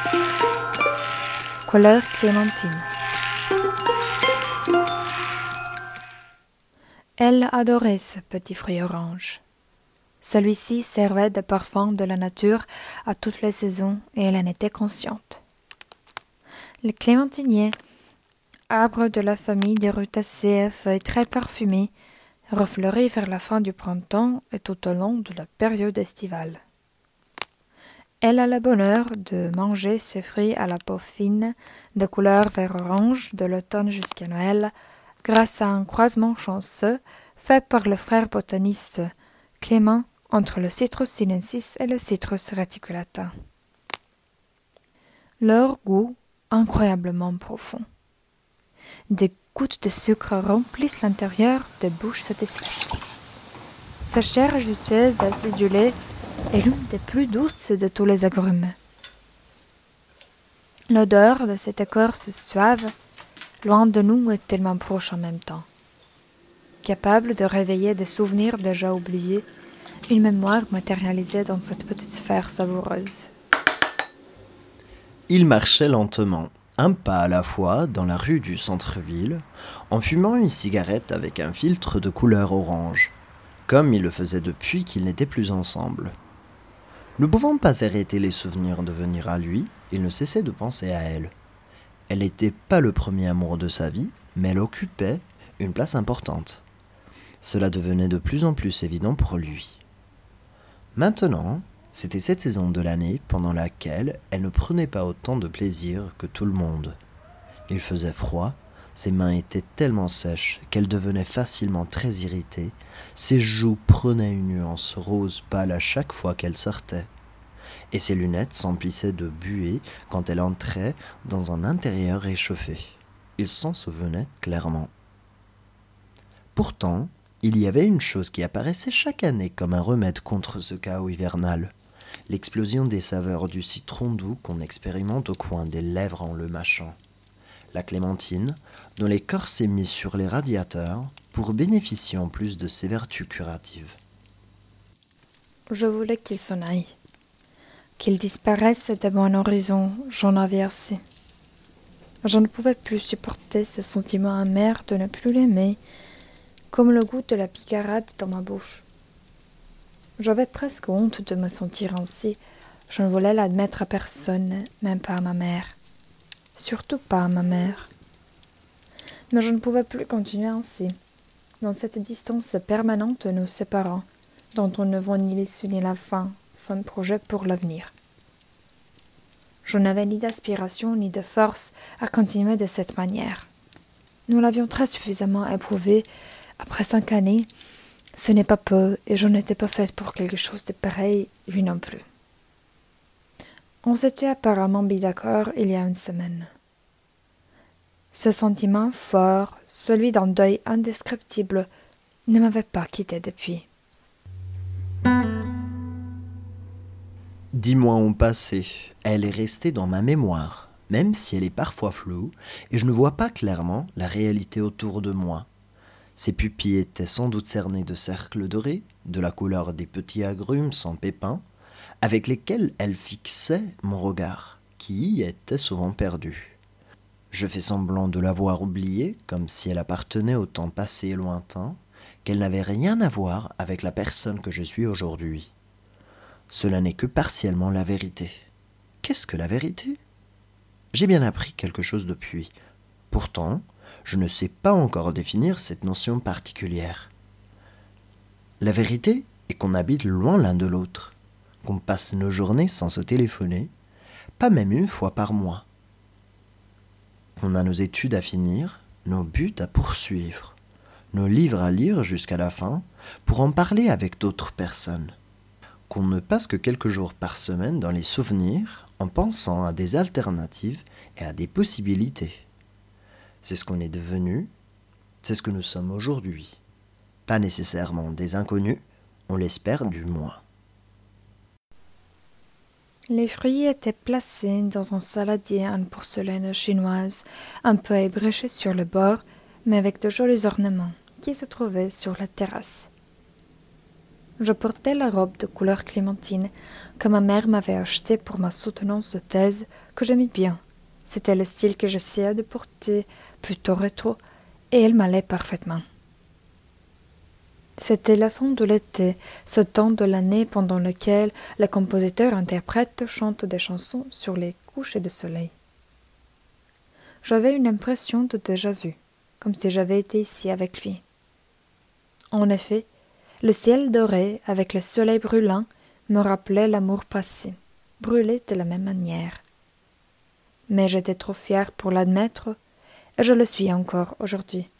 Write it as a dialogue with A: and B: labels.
A: Couleur clémentine. Elle adorait ce petit fruit orange. Celui-ci servait de parfum de la nature à toutes les saisons et elle en était consciente. Le clémentinier, arbre de la famille des rutacées à feuilles très parfumées, refleurit vers la fin du printemps et tout au long de la période estivale. Elle a le bonheur de manger ce fruit à la peau fine, de couleur vert orange de l'automne jusqu'à Noël, grâce à un croisement chanceux fait par le frère botaniste Clément entre le Citrus sinensis et le Citrus reticulata. Leur goût incroyablement profond. Des gouttes de sucre remplissent l'intérieur des bouches satisfaites. Sa chair juteuse acidulée est l'une des plus douces de tous les agrumes. L'odeur de cette écorce suave, loin de nous, est tellement proche en même temps. Capable de réveiller des souvenirs déjà oubliés, une mémoire matérialisée dans cette petite sphère savoureuse.
B: Il marchait lentement, un pas à la fois, dans la rue du centre-ville, en fumant une cigarette avec un filtre de couleur orange, comme il le faisait depuis qu'ils n'étaient plus ensemble. Ne pouvant pas arrêter les souvenirs de venir à lui, il ne cessait de penser à elle. Elle n'était pas le premier amour de sa vie, mais elle occupait une place importante. Cela devenait de plus en plus évident pour lui. Maintenant, c'était cette saison de l'année pendant laquelle elle ne prenait pas autant de plaisir que tout le monde. Il faisait froid, ses mains étaient tellement sèches qu'elle devenait facilement très irritée, ses joues prenaient une nuance rose pâle à chaque fois qu'elle sortait, et ses lunettes s'emplissaient de buée quand elle entrait dans un intérieur réchauffé. Il s'en souvenait clairement. Pourtant, il y avait une chose qui apparaissait chaque année comme un remède contre ce chaos hivernal. L'explosion des saveurs du citron doux qu'on expérimente au coin des lèvres en le mâchant. La clémentine, dont l'écorce est mise sur les radiateurs pour bénéficier en plus de ses vertus curatives.
A: Je voulais qu'il s'en aille, qu'il disparaisse de mon horizon, j'en avais assez. Je ne pouvais plus supporter ce sentiment amer de ne plus l'aimer, comme le goût de la picarade dans ma bouche. J'avais presque honte de me sentir ainsi. Je ne voulais l'admettre à personne, même pas à ma mère. Surtout pas à ma mère. Mais je ne pouvais plus continuer ainsi, dans cette distance permanente nous séparant, dont on ne voit ni l'issue ni la fin, sans projet pour l'avenir. Je n'avais ni d'aspiration ni de force à continuer de cette manière. Nous l'avions très suffisamment éprouvé. Après 5 années, ce n'est pas peu, et je n'étais pas faite pour quelque chose de pareil, lui non plus. On s'était apparemment mis d'accord il y a une semaine. Ce sentiment fort, celui d'un deuil indescriptible, ne m'avait pas quitté depuis.
B: 10 mois ont passé, elle est restée dans ma mémoire, même si elle est parfois floue, et je ne vois pas clairement la réalité autour de moi. Ses pupilles étaient sans doute cernées de cercles dorés, de la couleur des petits agrumes sans pépins, avec lesquels elle fixait mon regard, qui y était souvent perdu. Je fais semblant de l'avoir oubliée, comme si elle appartenait au temps passé et lointain, qu'elle n'avait rien à voir avec la personne que je suis aujourd'hui. Cela n'est que partiellement la vérité. Qu'est-ce que la vérité ? J'ai bien appris quelque chose depuis. Pourtant, je ne sais pas encore définir cette notion particulière. La vérité est qu'on habite loin l'un de l'autre, qu'on passe nos journées sans se téléphoner, pas même une fois par mois. On a nos études à finir, nos buts à poursuivre, nos livres à lire jusqu'à la fin pour en parler avec d'autres personnes. Qu'on ne passe que quelques jours par semaine dans les souvenirs en pensant à des alternatives et à des possibilités. C'est ce qu'on est devenu, c'est ce que nous sommes aujourd'hui. Pas nécessairement des inconnus, on l'espère du moins.
A: Les fruits étaient placés dans un saladier en porcelaine chinoise, un peu ébréché sur le bord, mais avec de jolis ornements, qui se trouvaient sur la terrasse. Je portais la robe de couleur clémentine que ma mère m'avait achetée pour ma soutenance de thèse, que j'aimais bien. C'était le style que j'essayais de porter, plutôt rétro, et elle m'allait parfaitement. C'était la fin de l'été, ce temps de l'année pendant lequel les compositeurs-interprètes chantent des chansons sur les couchers de soleil. J'avais une impression de déjà-vu, comme si j'avais été ici avec lui. En effet, le ciel doré avec le soleil brûlant me rappelait l'amour passé, brûlé de la même manière. Mais j'étais trop fière pour l'admettre, et je le suis encore aujourd'hui.